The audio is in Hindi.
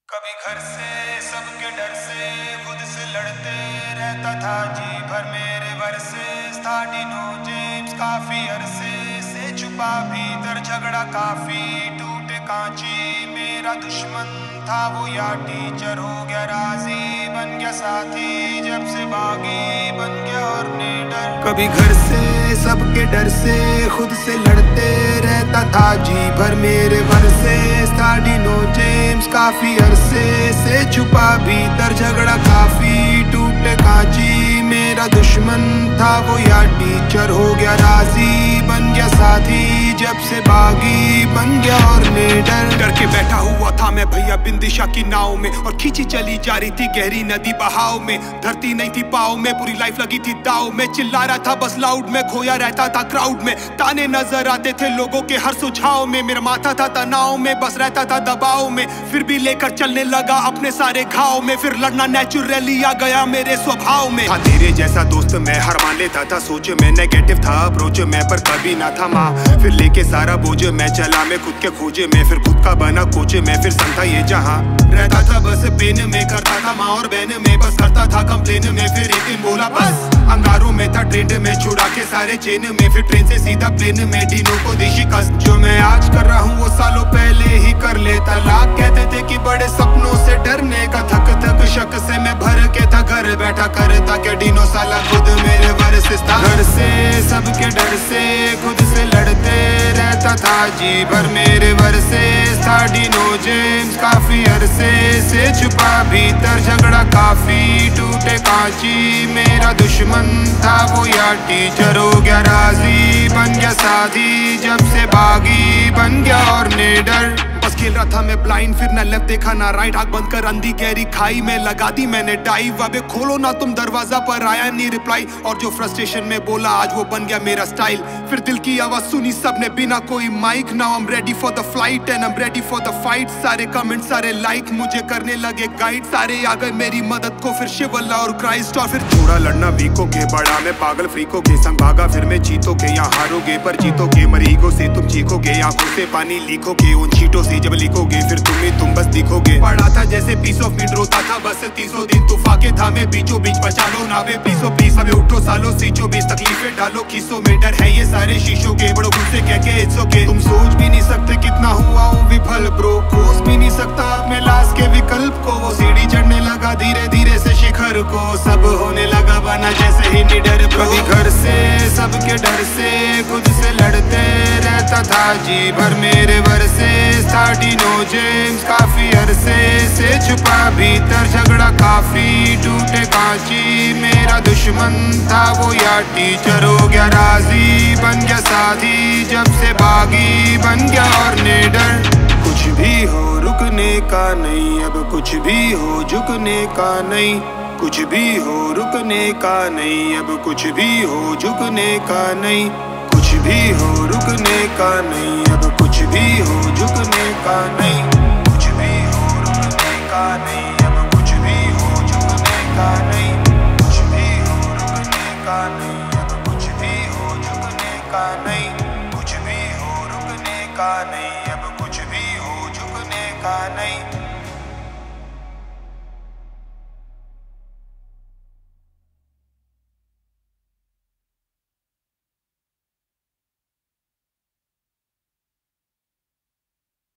कभी घर से सबके डर से खुद से लड़ते रहता था जी भर मेरे वर्सेस था डिनो जेम्स काफी अरसे से छुपा भीतर झगड़ा काफी टूटे कांची मेरा दुश्मन था वो या टीचर हो गया राजी बन गया साथी जब से बागी बन गया और निडर। कभी घर से सबके डर से खुद से लड़ते रहता था जी भर मेरे वर्सेस था डिनो जेम्स काफी अरसे से छुपा भीतर झगड़ा काफी टूटे कांची मेरा दुश्मन था वो या टीचर हो गया राजी बन गया साथी जब से बागी बन गया और निडर। डर के बैठा हुआ था मैं भैया बिंदिशा की नाव में और खींची चली जा रही थी गहरी नदी बहाव में धरती नहीं थी पाव में पूरी लाइफ लगी थी दाव में चिल्ला रहा था बस लाउड में खोया रहता था क्राउड में ताने नजर आते थे लोगों के हर सुझाव में मेरा माथा था तनाव में बस रहता था दबाव में फिर भी लेकर चलने लगा अपने सारे घाव में फिर लड़ना नेचुरली आ गया मेरे स्वभाव में। था तेरे जैसा दोस्त मैं हर मान लेता था सोच में नेगेटिव था अप्रोच में पर कभी ना था माँ फिर लेके सारा बोझ मैं चला मैं खुद के खोजे में फिर खुद का बना कोच में फिर संता ये जहाँ रहता था बस पेन में करता था माँ और बहन में बस करता था कंप्लेन में फिर एक दिन बोला बस अंगारों में था ट्रेंड में छुड़ा के सारे चेन में फिर ट्रेन से सीधा प्लेन में डिनो को देशी कस जो मैं आज कर रहा हूँ वो सालों पहले ही कर लेता लाख कहते थे कि बड़े सपनों से डरने का थक शक से मैं भर के था घर बैठा करता क्या डिनो साला खुद मेरे वर्सेस था। घर से सबके डर से खुद से लड़ते रहता था जी भर मेरे वर्सेस था डिनो जेम्स काफी अरसे से छुपा भीतर झगड़ा काफी टूटे कांची मेरा दुश्मन था वो या टीचर हो गया राजी बन गया साथी जब से बागी बन गया और निडर। बस खेल रहा था मैं ब्लाइंड फिर ना लेफ्ट देखा ना राइट आंख बंद कर अंधी गहरी खाई में लगा दी मैंने डाइव अबे खोलो ना तुम दरवाजा पर आया नहीं रिप्लाई और जो फ्रस्ट्रेशन में बोला आज वो बन गया मेरा स्टाइल फिर दिल की आवाज सुनी सबने बिना कोई mic now I am ready for the flight and I am ready for the fight सारे कमेंट सारे लाइक मुझे करने लगे गाइड सारे आ गए मेरी मदद को फिर शिवल्ला और क्राइस्ट और फिर थोड़ा लड़ना वीकोगे बड़ा मैं पागल फ्रीकोगे संग भागा फिर मैं जीतोगे यहाँ हारोगे पर जीतोगे मरीगो से तुम चीखोगे आंखों से पानी लीखोगे उन चीटों से जब लिखोगे फिर तुम बस दिखोगे पढ़ा था जैसे पीस ऑफ मीट रोता था बस 300 दिन तूफाके था मैं बीचों बीच बचा लो नावे प्लीजो प्लीज हमें उठो सालो सीचो बीच तकलीफें डालो खीसों में डर है ये सारे शीशों के बड़ों गुस्से कह के इट्स ओके तुम सोच भी नहीं सकते कितना हुआ हूँ विफल ब्रो कोस भी नहीं सकता अपने लाश के विकल्प को वो सीढ़ी चढ़ने लगा धीरे धीरे से शिखर को सब होने लगा बना जैसे ही निडर। कभी घर से सबके डर से खुद से लड़ते रहता था जी भर मेरे वर्सेस था डिनो जेम्स काफी अरसे से छुपा भीतर झगड़ा काफी टूटे कांची मेरा दुश्मन था वो या टीचर हो गया राजी बन गया साथी जब से बागी बन गया और निडर। कुछ भी हो रुकने का नहीं अब कुछ भी हो झुकने का नहीं कुछ भी हो रुकने का नहीं अब कुछ भी हो झुकने का नहीं कुछ भी हो रुकने का नहीं अब कुछ भी हो झुकने का नहीं कुछ भी हो रुकने का नहीं अब कुछ भी हो झुकने का नहीं कुछ भी हो रुकने का नहीं अब कुछ भी हो झुकने का नहीं कुछ भी हो रुकने का नहीं अब कुछ भी हो झुकने का नहीं।